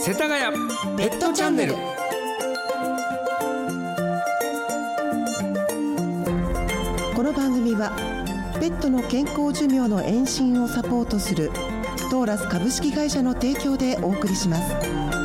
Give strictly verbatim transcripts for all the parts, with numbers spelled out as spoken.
世田谷ペットチャンネル。 この番組はペットの健康寿命の延伸をサポートするトーラス株式会社の提供でお送りします。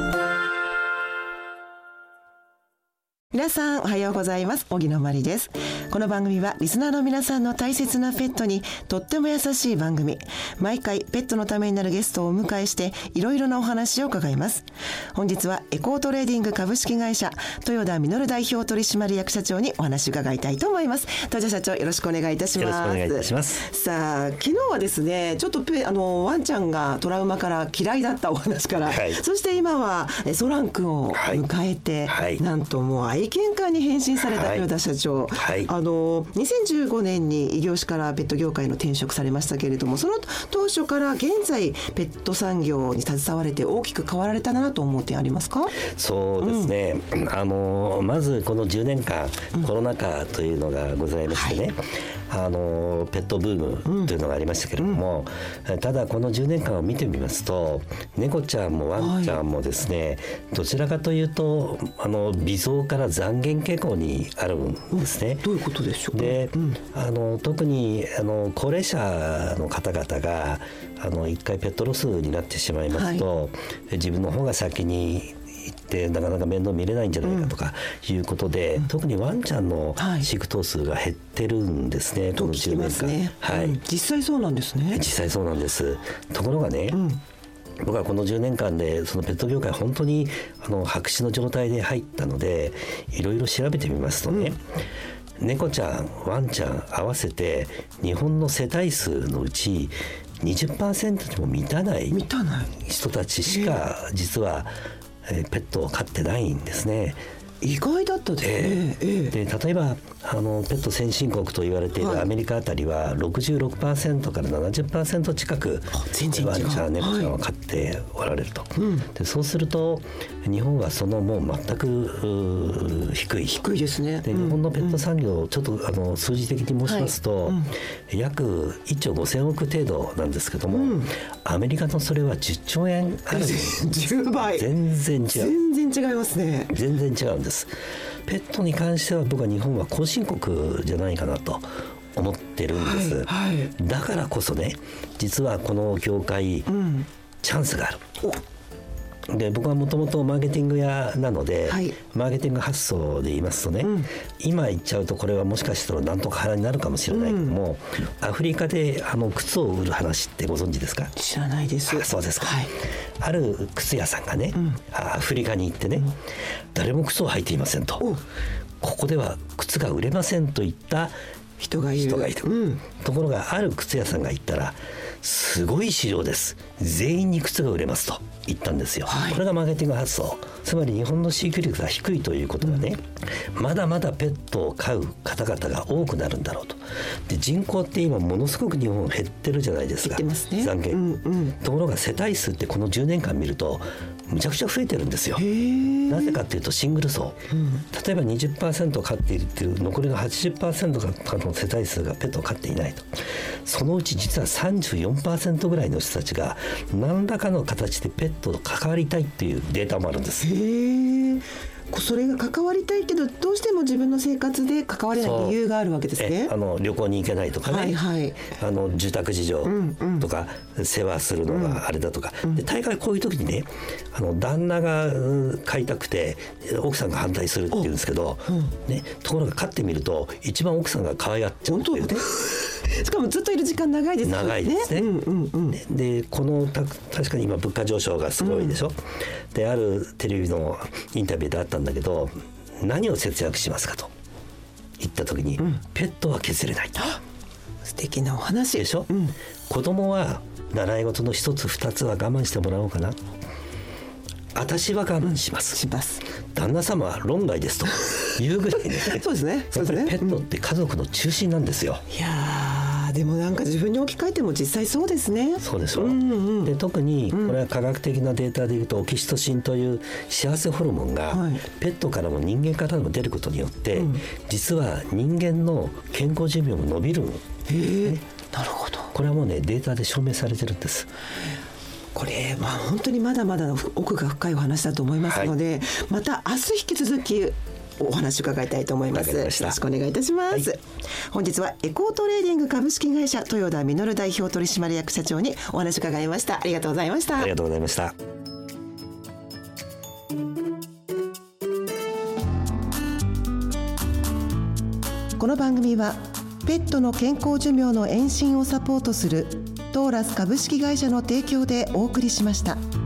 皆さんおはようございます。荻野真理です。この番組はリスナーの皆さんの大切なペットにとっても優しい番組。毎回ペットのためになるゲストをお迎えしていろいろなお話を伺います。本日はエコートレーディング株式会社豊田実代表取締役社長にお話を伺いたいと思います。豊田社長、よろしくお願いいたします。 よろしくお願いいたします。 さあ、昨日はですね、ちょっとペあのワンちゃんがトラウマから嫌いだったお話から、はい、そして今はソラン君を迎えて、はいはい、なんともう愛犬家に変身された豊田社長、はい、あのにせんじゅうごねんに異業種からペット業界の転職されましたけれども、その当初から現在ペット産業に携われて大きく変わられたなと思う点ありますか？ そうですね、うん、あのまずこのじゅうねんかん、うん、コロナ禍というのがございましてね、はい、あのペットブームというのがありましたけれども、うん、ただこのじゅうねんかんを見てみますと、猫ちゃんもワンちゃんもですね、はい、どちらかというとあの微増から残減傾向にあるんですね、うん、 どういうことでしょうか？ で、うん、あの特にあの高齢者の方々があの一回ペットロスになってしまいますと、はい、自分の方が先に行ってなかなか面倒見れないんじゃないかとかいうことで、うん、特にワンちゃんの飼育頭数が減ってるんですね、はい、このじゅうねんかん、ね、はい、うん、 実際そうなんですね。 実際そうなんです。ところがね、うん、僕はこのじゅうねんかんでそのペット業界本当にあの白紙の状態で入ったので、いろいろ調べてみますとね、うん、猫ちゃんワンちゃん合わせて日本の世帯数のうち にじゅっパーセント にも満たない人たちしか実はペットを飼ってないんですね。 意外だったですね、えー、 で例えばあのペット先進国と言われているアメリカあたりは ろくじゅうろくパーセント から ななじゅっパーセント 近くワンちゃん猫ちゃんを飼っておられると、はい、でそうすると日本はそのもう全く低い低いですね。 で日本のペット産業、ちょっとあの数字的に申しますと、はい、約いっちょうごせんおく程度なんですけども、うん、アメリカのそれはじゅっちょうえんあるじゅうばい全然違う全然違いますね。 全然違うんです。ペットに関しては僕は日本は後進国じゃないかなと思ってるんです、はいはい、だからこそね、実はこの業界、うん、チャンスがある。で僕はもともとマーケティング屋なので、はい、マーケティング発想で言いますとね、うん、今言っちゃうとこれはもしかしたらなんとか腹になるかもしれないけども、うん、アフリカであの靴を売る話ってご存知ですか？ 知らないです。 あ、そうですか、はい、ある靴屋さんがね、うん、アフリカに行ってね、うん、誰も靴を履いていませんと、ここでは靴が売れませんと言った人がいる, 人がいる、うん、ところがある靴屋さんが言ったら、すごい市場です、全員に靴が売れますと言ったんですよ、はい、これがマーケティング発想。つまり日本の飼育率が低いということがね、うん、まだまだペットを飼う方々が多くなるんだろうと。で人口って今ものすごく日本減ってるじゃないですか。 減ってますね。 残減、うんうん、ところが世帯数ってこのじゅうねんかん見るとむちゃくちゃ増えてるんですよ。なぜかっていうとシングル層、うん、例えば にじゅっパーセント 飼っているっていう残りの はちじゅっパーセント の世帯数がペットを飼っていないと。そのうち実は さんじゅうよんパーセント ぐらいの人たちが何らかの形でペットと関わりたいっていうデータもあるんです。 へー、それが関わりたいけどどうしても自分の生活で関われない理由があるわけですね。 あの旅行に行けないとかね、はいはい、あの住宅事情とか、うんうん、世話するのがあれだとか、うん、で大概こういう時にね、あの旦那が飼いたくて奥さんが反対するっていうんですけど、うんね、ところが飼ってみると一番奥さんが可愛がっちゃうっていうねしかもずっといる時間長いですね。 長いですね、うんうんうん、で, でこのた確かに今物価上昇がすごいでしょ、うん、であるテレビのインタビューであったんだけど、何を節約しますかと言った時に、うん、ペットは削れないと。 素敵なお話でしょ、うん、子供は習い事の一つ二つは我慢してもらおうかな、私は我慢します、うん、 します旦那様は論外ですというぐらいねそうですね、そうですね、 ペットって家族の中心なんですよ、 うん、いやでもなんか自分に置き換えても実際そうですね。 そうでしょ、うんうん、で特にこれは科学的なデータでいうと、オキシトシンという幸せホルモンがペットからも人間からも出ることによって、うん、実は人間の健康寿命も伸びる、 へえ、なるほど。 これはもうねデータで証明されてるんです。 これ、まあ、本当にまだまだ奥が深いお話だと思いますので、はい、また明日引き続きお話を伺いたいと思います。よろしくお願いいたします、はい、本日はエコートレーディング株式会社豊田実代表取締役社長にお話を伺いました。ありがとうございました。 ありがとうございました。 この番組はペットの健康寿命の延伸をサポートするトーラス株式会社の提供でお送りしました。